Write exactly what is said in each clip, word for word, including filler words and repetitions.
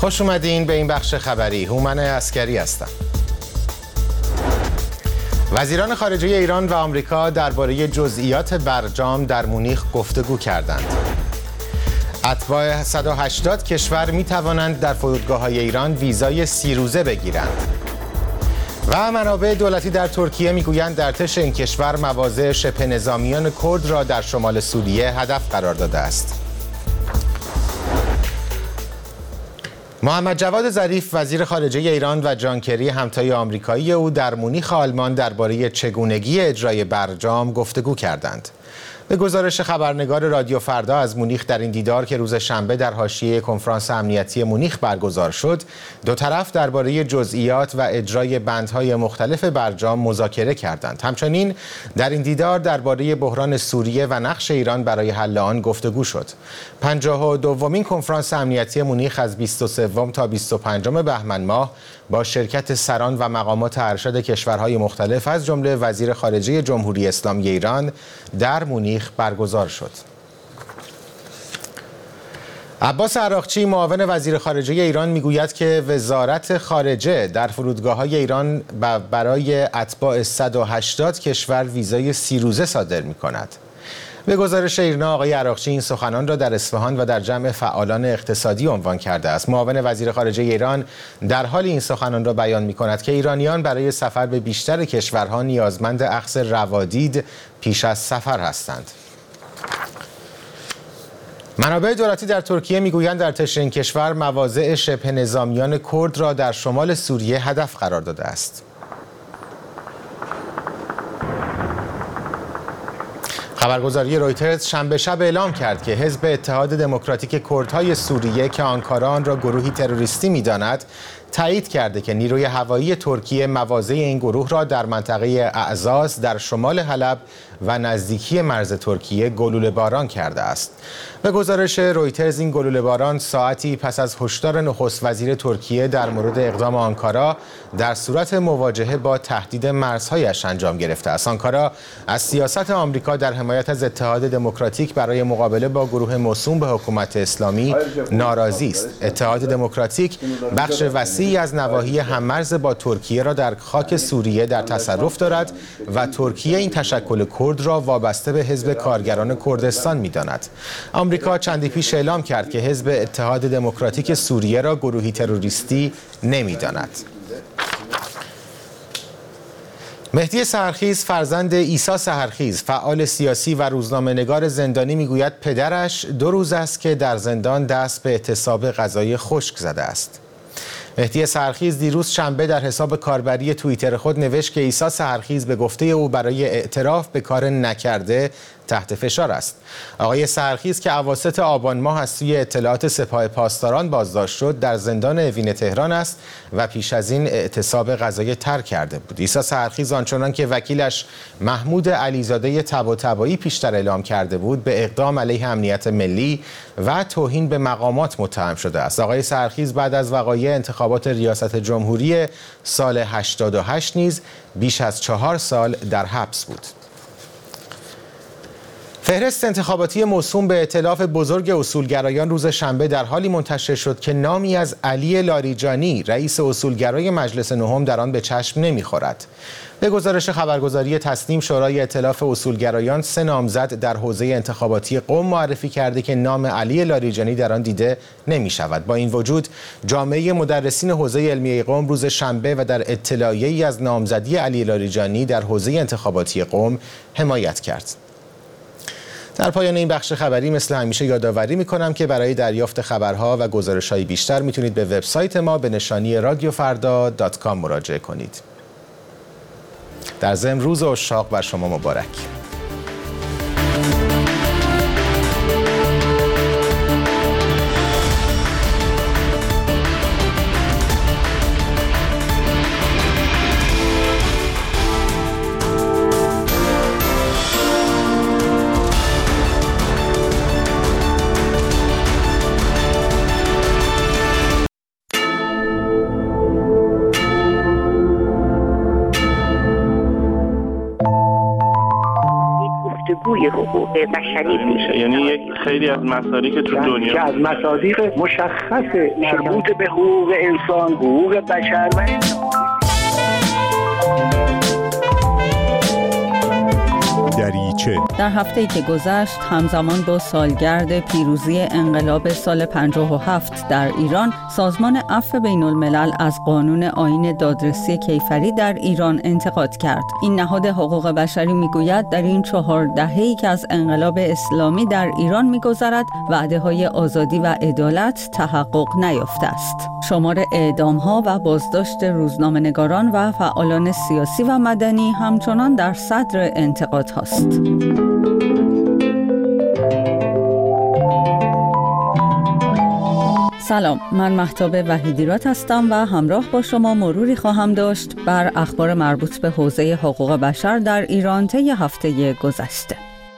خوش اومدین به این بخش خبری. هومن عسکری هستم. وزیران خارجه ایران و آمریکا درباره جزئیات برجام در مونیخ گفتگو کردند. اتباع صد و هشتاد کشور می توانند در فرودگاه‌های ایران ویزای سی روزه بگیرند. و منابع دولتی در ترکیه میگویند در ارتش این کشور مواضع شبه نظامیان کرد را در شمال سوریه هدف قرار داده است. محمد جواد ظریف وزیر خارجه ایران و جان کری همتای آمریکایی او در مونیخ آلمان درباره چگونگی اجرای برجام گفتگو کردند. به گزارش خبرنگار رادیو فردا از مونیخ در این دیدار که روز شنبه در حاشیه کنفرانس امنیتی مونیخ برگزار شد، دو طرف درباره جزئیات و اجرای بندهای مختلف برجام مذاکره کردند. همچنین در این دیدار درباره بحران سوریه و نقش ایران برای حل آن گفتگو شد. پنجاه و دومین کنفرانس امنیتی مونیخ از بیست و سوم تا بیست و پنجم بهمن ماه با شرکت سران و مقامات ارشد کشورهای مختلف از جمله وزیر خارجه جمهوری اسلامی ایران در مونیخ برگزار شد. عباس عراقچی معاون وزیر خارجه ایران میگوید که وزارت خارجه در فرودگاه‌های ایران برای اتباع صد و هشتاد کشور ویزای سی روزه صادر می‌کند. به گزارش ایرنا آقای عراقچی این سخنان را در اصفهان و در جمع فعالان اقتصادی عنوان کرده است. معاون وزیر خارجه ایران در حال این سخنان را بیان می‌کند که ایرانیان برای سفر به بیشتر کشورها نیازمند اخذ روادید پیش از سفر هستند. منابع دولتی در ترکیه میگویند در ارتش این کشور مواضع شبه نظامیان کرد را در شمال سوریه هدف قرار داده است. خبرگزاری رویترز شنبه شب اعلام کرد که حزب اتحاد دموکراتیک کردهای سوریه که آنکارا آن را گروهی تروریستی می‌داند، تایید کرده که نیروی هوایی ترکیه مواضع این گروه را در منطقه اعزاز در شمال حلب و نزدیکی مرز ترکیه گلوله باران کرده است. به گزارش رویترز این گلوله باران ساعتی پس از هشدار نخست وزیر ترکیه در مورد اقدام آنکارا در صورت مواجهه با تهدید مرزهایش انجام گرفته است. آنکارا از سیاست آمریکا در حمایت از اتحاد دموکراتیک برای مقابله با گروه موسوم به حکومت اسلامی ناراضی است. اتحاد دموکراتیک بخش وسیعی از نواحی هممرز با ترکیه را در خاک سوریه در تصرف دارد و ترکیه این تشکل کرد را وابسته به حزب کارگران کردستان می‌داند. آمریکا چندی پیش اعلام کرد که حزب اتحاد دموکراتیک سوریه را گروهی تروریستی نمی‌داند. مهدی سحرخیز فرزند عیسی سحرخیز فعال سیاسی و روزنامه‌نگار زندانی میگوید پدرش دو روز است که در زندان دست به اعتصاب غذای خشک زده است. مهدی سحرخیز دیروز شنبه در حساب کاربری توییتر خود نوشت که عیسی سحرخیز به گفته او برای اعتراف به کار نکرده تحت فشار است. آقای سحرخیز که اواسط آبان ماه از سوی اطلاعات سپاه پاسداران بازداشت شد در زندان اوین تهران است و پیش از این اعتصاب غذای ترک کرده بود. عیسی سحرخیز آنچنان که وکیلش محمود علیزاده طباطبایی پیشتر اعلام کرده بود به اقدام علیه امنیت ملی و توهین به مقامات متهم شده است. آقای سحرخیز بعد از وقایع انتخابات ریاست جمهوری سال هشتاد و هشت نیز بیش از چهار سال در حبس بود. فهرست انتخاباتی موسوم به ائتلاف بزرگ اصولگرایان روز شنبه در حالی منتشر شد که نامی از علی لاریجانی رئیس اصولگرای مجلس نهم در آن به چشم نمی‌خورد. به گزارش خبرگزاری تسنیم شورای ائتلاف اصولگرایان سه نامزد در حوزه انتخاباتی قم معرفی کرده که نام علی لاریجانی در آن دیده نمی‌شود. با این وجود جامعه مدرسین حوزه علمیه قم روز شنبه و در اطلاعیه‌ای از نامزدی علی لاریجانی در حوزه انتخاباتی قم حمایت کرد. در پایان این بخش خبری مثل همیشه یادآوری می‌کنم که برای دریافت خبرها و گزارش‌های بیشتر میتونید به وبسایت ما به نشانی رادیو فردا دات کام مراجعه کنید. در ضمن روز عشاق بر شما مبارک. توی حقوق بشری میشه. یعنی یک خیلی از مصادیق که تو دنیا که از مصادیق مشخص مربوط به حقوق انسان، حقوق بشر و دریچه. در هفته‌ای که گذشت همزمان با سالگرد پیروزی انقلاب سال پنجاه و هفت در ایران، سازمان عفو بین الملل از قانون آیین دادرسی کیفری در ایران انتقاد کرد. این نهاد حقوق بشری میگوید در این چهار دهه‌ای که از انقلاب اسلامی در ایران میگذرد، وعده‌های آزادی و عدالت تحقق نیافته است. شمار اعدام‌ها و بازداشت روزنامه‌نگاران و فعالان سیاسی و مدنی همچنان در صدر انتقادها است. سلام، من مهتاب وحیدیراد هستم و همراه با شما مروری خواهم داشت بر اخبار مربوط به حوزه حقوق بشر در ایران طی هفته گذشته.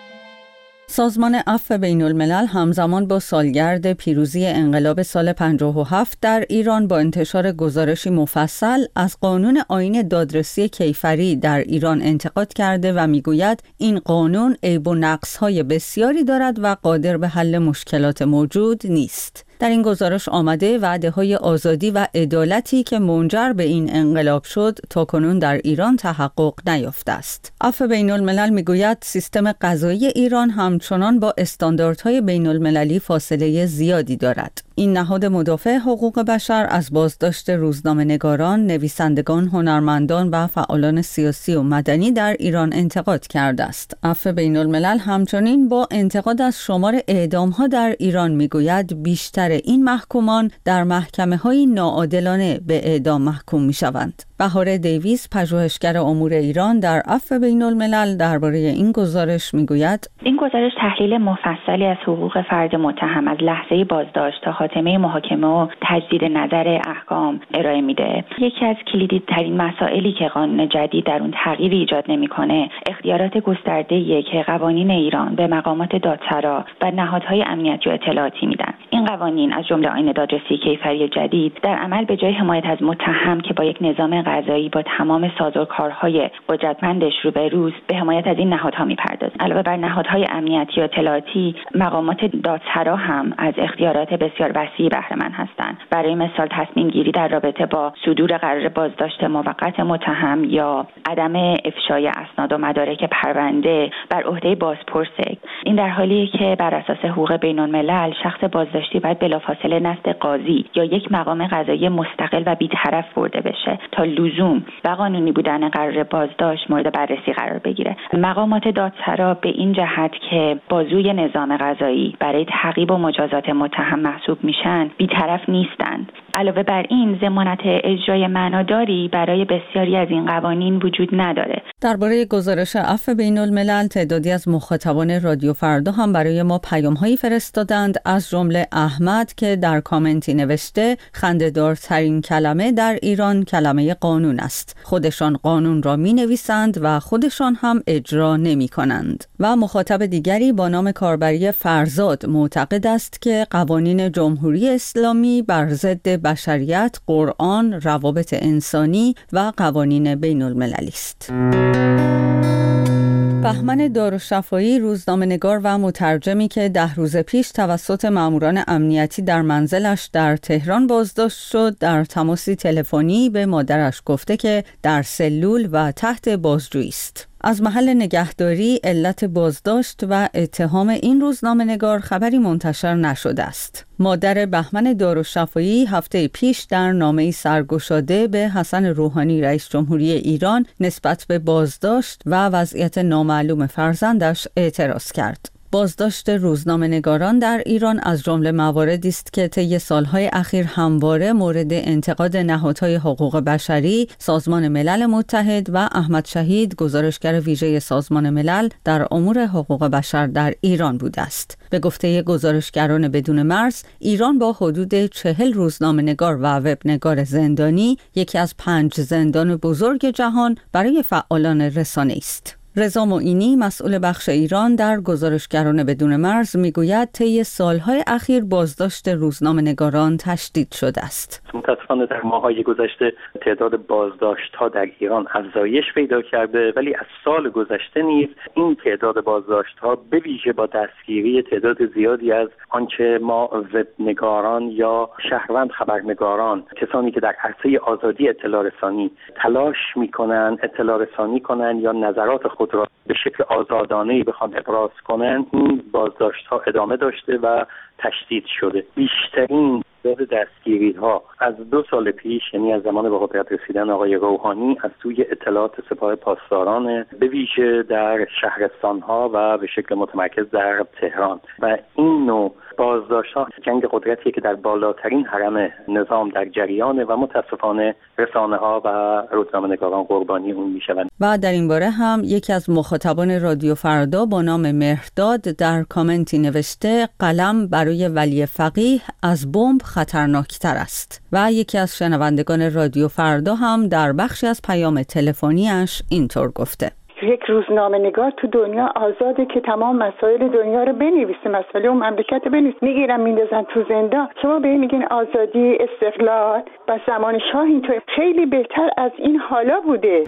سازمان عفو بین الملل همزمان با سالگرد پیروزی انقلاب سال پنجاه و هفت در ایران با انتشار گزارشی مفصل از قانون آیین دادرسی کیفری در ایران انتقاد کرده و میگوید این قانون عیب و نقص‌های بسیاری دارد و قادر به حل مشکلات موجود نیست. در این گزارش آمده وعده‌های آزادی و عدالتی که منجر به این انقلاب شد تاکنون در ایران تحقق نیافته است. عفو بین الملل میگوید سیستم قضایی ایران همچنان با استانداردهای بین المللی فاصله زیادی دارد. این نهاد مدافع حقوق بشر از بازداشت روزنامه‌نگاران، نویسندگان، هنرمندان و فعالان سیاسی و مدنی در ایران انتقاد کرده است. عفو بین الملل همچنین با انتقاد از شمار اعدام‌ها در ایران میگوید بیشتر این محکومان در محکمه‌های ناعادلانه به اعدام محکوم می‌شوند. بهار دیویس، پژوهشگر امور ایران در عفو بین الملل، درباره این گزارش میگوید این گزارش تحلیل مفصلی از حقوق فرد متهم از لحظه بازداشت تا خاتمه محاکمه و تجدید نظر احکام ارائه میده. یکی از کلیدی ترین مسائلی که قانون جدید در اون تغییری ایجاد نمیکنه، اختیارات گسترده‌ای که قوانین ایران به مقامات دادسرا و نهادهای امنیتی و اطلاعاتی میدن. این قوانین از جمله آیین دادرسی کیفری جدید در عمل به جای حمایت از متهم که با یک نظام قضایی با تمام سازوکارهای قدرتمندش روبروست، به حمایت از این نهادها میپردازه. علاوه بر نهادهای امنیتی و اطلاعاتی، مقامات دادسرا هم از اختیارات بسیار وسیعی بهره مند هستند. برای مثال تصمیم گیری در رابطه با صدور قرار بازداشت موقت متهم یا عدم افشای اسناد و مدارک پرونده بر عهده بازپرسه. این در حالیه که بر اساس حقوق بین الملل شخص بازداشتی باید بلافاصله نزد قاضی یا یک مقام قضایی مستقل و بی‌طرف برده بشه تا لزوم و قانونی بودن قرار بازداشت مورد بررسی قرار بگیره. مقامات دادسرا به این جهت که بازوی نظام قضایی برای تعقیب و مجازات متهم محسوب میشن بی‌طرف نیستند. علاوه بر این ضمانت اجرای معناداری برای بسیاری از این قوانین وجود نداره. درباره گزارش عفو بین الملل تعدادی از مخاطبان رادیو فردا هم برای ما پیام‌هایی فرستادند، از جمله احمد که در کامنتی نوشته خنده‌دارترین کلمه در ایران کلمه قانون است. خودشان قانون را می‌نویسند و خودشان هم اجرا نمی‌کنند. و مخاطب دیگری با نام کاربری فرزاد معتقد است که قوانین جمهوری اسلامی بر ضد بشریت، قرآن، روابط انسانی و قوانین بین المللی است. بهمن دارالشفایی، روزنامه‌نگار و مترجمی که ده روز پیش توسط ماموران امنیتی در منزلش در تهران بازداشت شد، در تماسی تلفنی به مادرش گفته که در سلول و تحت بازجویی است. از محل نگهداری، علت بازداشت و اتهام این روزنامه‌نگار خبری منتشر نشده است. مادر بهمن دارالشفایی هفته پیش در نامه‌ای سرگشاده به حسن روحانی رئیس جمهوری ایران نسبت به بازداشت و وضعیت نامعلوم فرزندش اعتراض کرد. بازداشت روزنامه‌نگاران در ایران از جمله مواردی است که طی سالهای اخیر همواره مورد انتقاد نهادهای حقوق بشری، سازمان ملل متحد و احمد شهید، گزارشگر ویژه سازمان ملل در امور حقوق بشر در ایران بوده است. به گفته گزارشگران بدون مرز، ایران با حدود چهل روزنامه‌نگار و وبنگار زندانی، یکی از پنج زندان بزرگ جهان برای فعالان رسانه است. رضا معینی مسئول بخش ایران در گزارشگران بدون مرز میگوید طی سالهای اخیر بازداشت روزنامه‌نگاران تشدید شده است. متأسفانه در ماه‌های گذشته تعداد بازداشت‌ها در ایران افزایش پیدا کرده، ولی از سال گذشته نیز این تعداد بازداشت‌ها به ویژه با دستگیری تعداد زیادی از آنچه ما وبنگاران یا شهروند خبرنگاران، کسانی که در عرصه آزادی اطلاع رسانی تلاش می‌کنند اطلاع رسانی کنند یا نظرات خود را به شکل آزادانه‌ای بخوان ابراز کنند، این بازداشت‌ها ادامه داشته و تشدید شده. بیشترین تعداد دستگیری‌ها از دو سال پیش، یعنی از زمان به قدرت رسیدن آقای روحانی، از سوی اطلاعات سپاه پاسداران به ویژه در شهرستان‌ها و به شکل متمرکز در تهران و این نوع بازداشت‌ها جنگ قدرتیه که در بالاترین حرم نظام در جریانه و متاسفانه رسانه‌ها و روزنامه‌نگاران قربانی اون میشوند. و در این باره هم یکی از مخاطبان رادیو فردا با نام مهرداد در کامنتی نوشته قلم برای ولی فقیه از بمب خطرناکتر است. و یکی از شنوندگان رادیو فردا هم در بخشی از پیام تلفنیش اینطور گفته: یک روزنامه نگار تو دنیا آزاده که تمام مسائل دنیا رو بنویسه، مسائل اون مملکت بنویسه. میگیرن میندازن تو زندان. شما به این میگین آزادی، استقلال. با زمان شاه اینطور خیلی بهتر از این حالا بوده.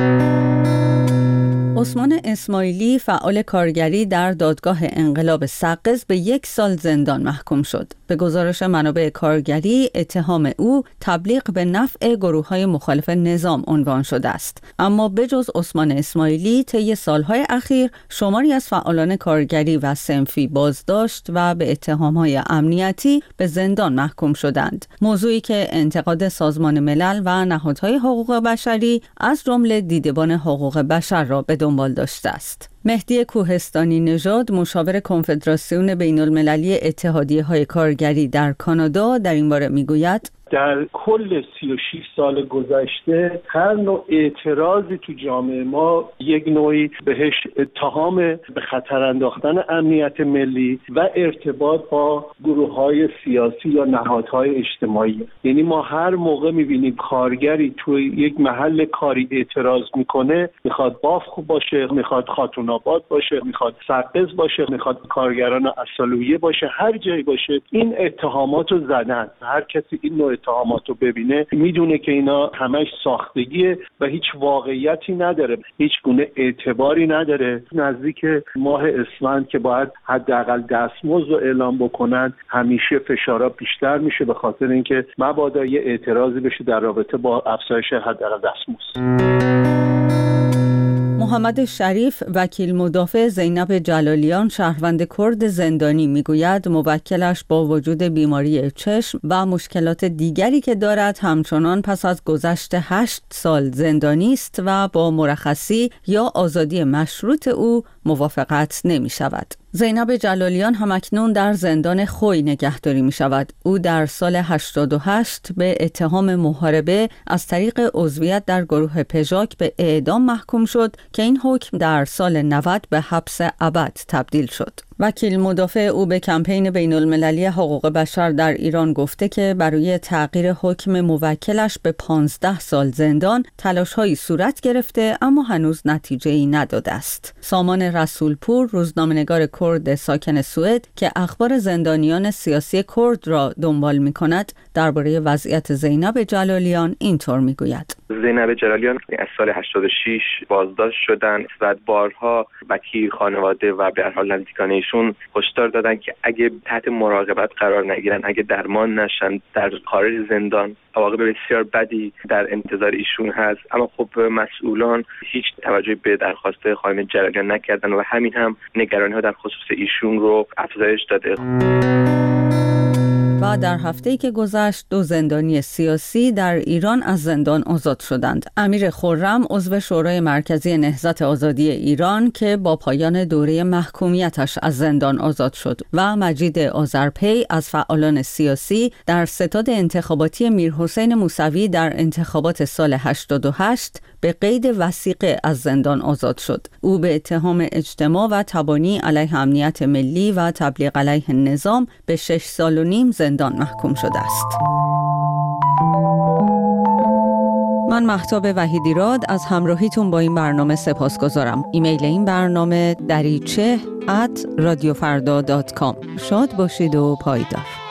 عثمان اسماعیلی فعال کارگری در دادگاه انقلاب سقز به یک سال زندان محکوم شد. به گزارش منابع کارگری اتهام او تبلیغ به نفع گروه‌های مخالف نظام عنوان شده است. اما بجز عثمان اسماعیلی طی سالهای اخیر شماری از فعالان کارگری و صنفی بازداشت و به اتهام‌های امنیتی به زندان محکوم شدند. موضوعی که انتقاد سازمان ملل و نهادهای حقوق بشری از جمله دیدبان حقوق بشر را به دنبال داشته است. مهدی کوهستانی نژاد مشاور کنفدراسیون بین المللی اتحادیه‌های کارگری در کانادا در این باره میگوید: در کل سی و شش سال گذشته هر نوع اعتراضی تو جامعه ما یک نوعی بهش اتهام به خطر انداختن امنیت ملی و ارتباط با گروه‌های سیاسی یا نهادهای اجتماعی. یعنی ما هر موقع می‌بینیم کارگری تو یک محل کاری اعتراض میکنه، میخواد بافق باشه، میخواد خاتون آباد باشه، میخواد سقز باشه، میخواد کارگران اصالویه باشه، هر جایی باشه این اتهاماتو زدن. هر کسی این نوع اتهاماتو ببینه میدونه که اینا همش ساختگیه و هیچ واقعیتی نداره، هیچ گونه اعتباری نداره. نزدیک ماه اسفند که باید حداقل دستمزد رو اعلام بکنن، همیشه فشارا بیشتر میشه به خاطر اینکه مبادا یه اعتراضی بشه در رابطه با افزایش حداقل دستمزد. محمد شریف وکیل مدافع زینب جلالیان شهروند کرد زندانی میگوید موکلش با وجود بیماری چشم و مشکلات دیگری که دارد همچنان پس از گذشت هشت سال زندانی است و با مرخصی یا آزادی مشروط او موافقت نمی شود. زینب جلالیان همکنون در زندان خوی نگهداری می شود. او در سال هشتاد و هشت به اتهام محاربه از طریق عضویت در گروه پژاک به اعدام محکوم شد که این حکم در سال نود به حبس ابد تبدیل شد. وکیل مدافع او به کمپین بین المللی حقوق بشر در ایران گفته که برای تغییر حکم موکلش به پانزده سال زندان تلاش‌هایی صورت گرفته اما هنوز نتیجه‌ای نداده است. سامان رسولپور روزنامه‌نگار کرد ساکن سوئد که اخبار زندانیان سیاسی کرد را دنبال می‌کند درباره وضعیت زینب جلالیان اینطور می‌گوید: زینب جلالیان از سال هشتاد و شش بازداشت شدند و بارها وکیل خانواده و به هر حال نزدیکان ایشون هشدار دادن که اگه تحت مراقبت قرار نگیرن، اگه درمان نشن، در خارج زندان عواقب بسیار بدی در انتظار ایشون هست. اما خب مسئولان هیچ توجهی به درخواست خانم جلالیان نکردن و همین هم نگرانی‌ها در خصوص ایشون رو افزایش داده. و در هفته‌ای که گذشت دو زندانی سیاسی در ایران از زندان آزاد شدند. امیر خرم عضو شورای مرکزی نهضت آزادی ایران که با پایان دوره محکومیتش از زندان آزاد شد و مجید آذرپی از فعالان سیاسی در ستاد انتخاباتی میرحسین موسوی در انتخابات سال هشتاد و هشت به قید وثیقه از زندان آزاد شد. او به اتهام اجتماع و تبانی علیه امنیت ملی و تبلیغ علیه نظام به شش سال و نیم زندان محکوم شده است. من مهتاب وحیدیراد از همراهیتون با این برنامه سپاسگزارم. ایمیل این برنامه دریچه ات رادیو فردا دات کام. شاد باشید و پایدار.